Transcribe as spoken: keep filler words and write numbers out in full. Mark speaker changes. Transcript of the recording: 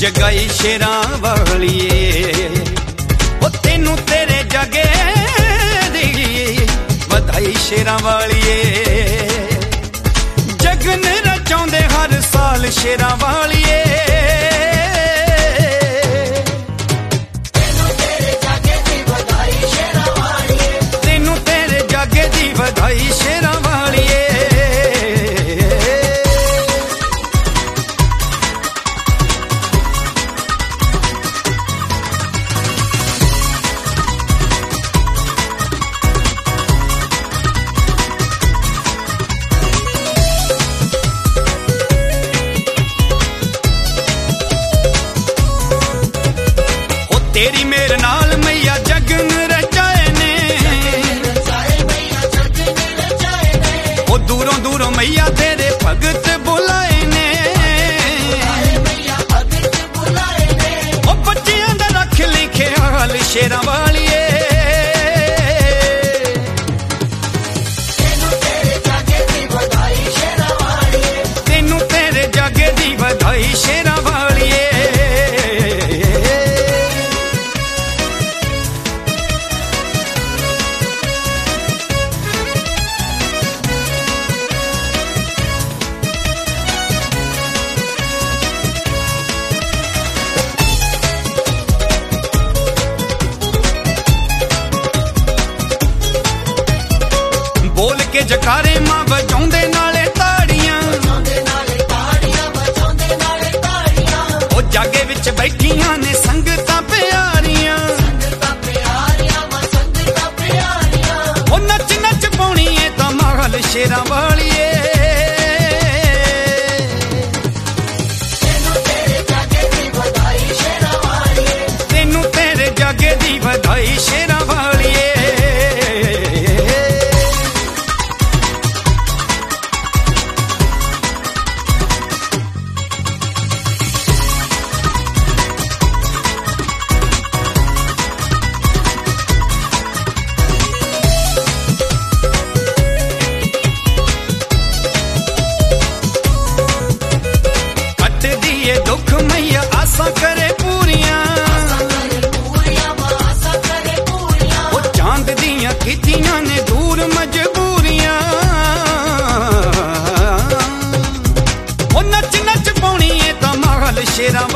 Speaker 1: जगाई शेरां वालिए ओ तेनू तेरे जगे दी बधाई शेरां वालिए जगन रचाउंदे हर साल शेरां वालिए तेनू तेरे जगे दी बधाई शेरां वालिए तेनू तेरे जगे दी बधाई शेरां वालिए तेरी मेरे नाल मैया जगन रचाए ने ओ दूरों दूरों मैया तेरे भगत बुलाए ने ओ बच्चियां दा रख लिखे हाल शेरां वालिए तेनू तेरे जागे दी बधाई शेरां वालिए तेनू तेरे जागे दी बधाई शेरां वालिए बोल के जकारे मां बजाउंदे नाले ताड़ियां ओ जागे विच बैठियां ने संगतां प्यारियां ओ नच नच पाउणी ए तां महल शेरां वालिए तेनू तेरे जागे दी बधाई शेरां वालिए तेनू तेरे जागे दी बधाई शेरां वालिए दुख मैया आसा करे पूरियां ओ चांद दियां कीतियां ने दूर मजबूरियां ओ नच नच पाउणी ए तां महल शेरां